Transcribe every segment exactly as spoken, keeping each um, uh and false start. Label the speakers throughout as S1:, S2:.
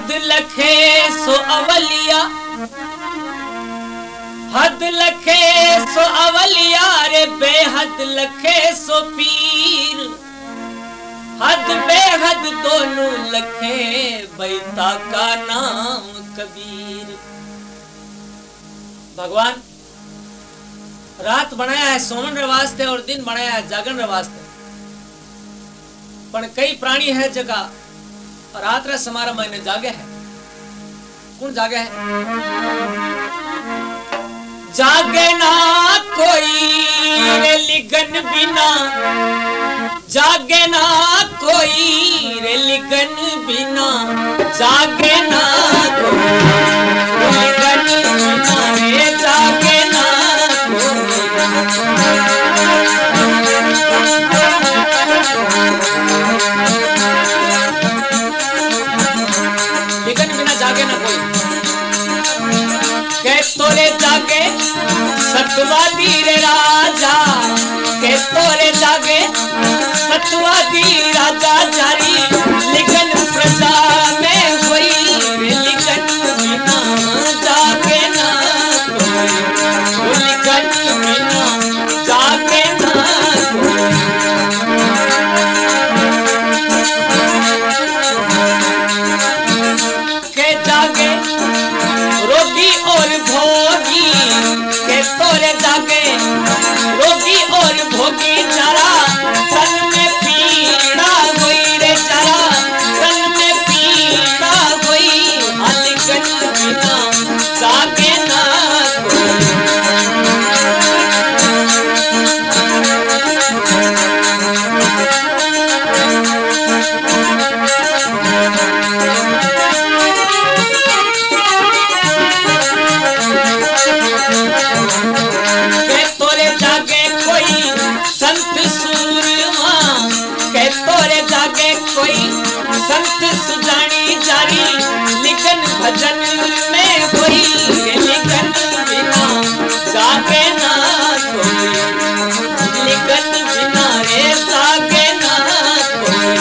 S1: हद लखे सो अवलिया, हद लखे सो अवलिया रे बेहद लखे सो पीर, हद बेहद दोनों लखे बैता का नाम कबीर। भगवान रात बनाया है सोवन रे वास्ते और दिन बनाया है जागरण रे वास्ते, पर कई प्राणी है जगह रात रे समारा महीने जागे है। कौन जागे है? जागे ना कोई रे लिगन बिना, जागे ना कोई रे लिगन बिना, जागे ना कोई लिगन बिना रे, जागे ना लिगन बिना जागे ना कोई। के तोरे जागे सतवादी रे राजा, के तोरे जागे सतवादी राजा जारी, लिगन प्रजा में हुई रे लिगन बिना, जागे ना कोई लिगन बिना, जागे ना के जागे रोगी और भोगी, के तोरे जागे रोगी और भोगी जरा, तन में पीड़ा हुई रे जरा, तन में पीड़ा हुई, लिगन बिना जागे ना संत सुजानी जारी, लिगन भजन में हुई लिगन बिना, जागे ना कोई लिगन बिना रे, जागे ना कोई।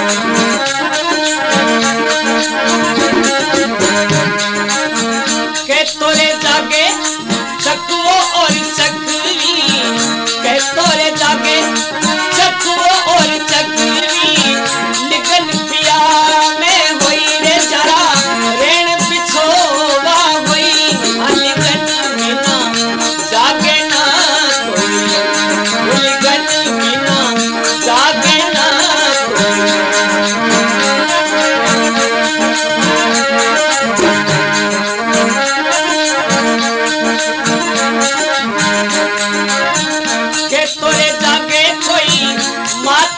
S1: के तोरे जागे चकवो और चकवी, के तोरे जागे चकवो और चकवी, लिगन पिया में हुई रे जरा, रेण पिछोवा हुई, लिगन बिना जागे ना कोई, लिगन बिना जागे ना के तोरे जागे कोई मात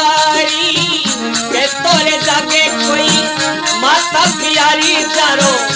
S1: प्यारी, के तोरे जागे कोई माता प्यारी चारो,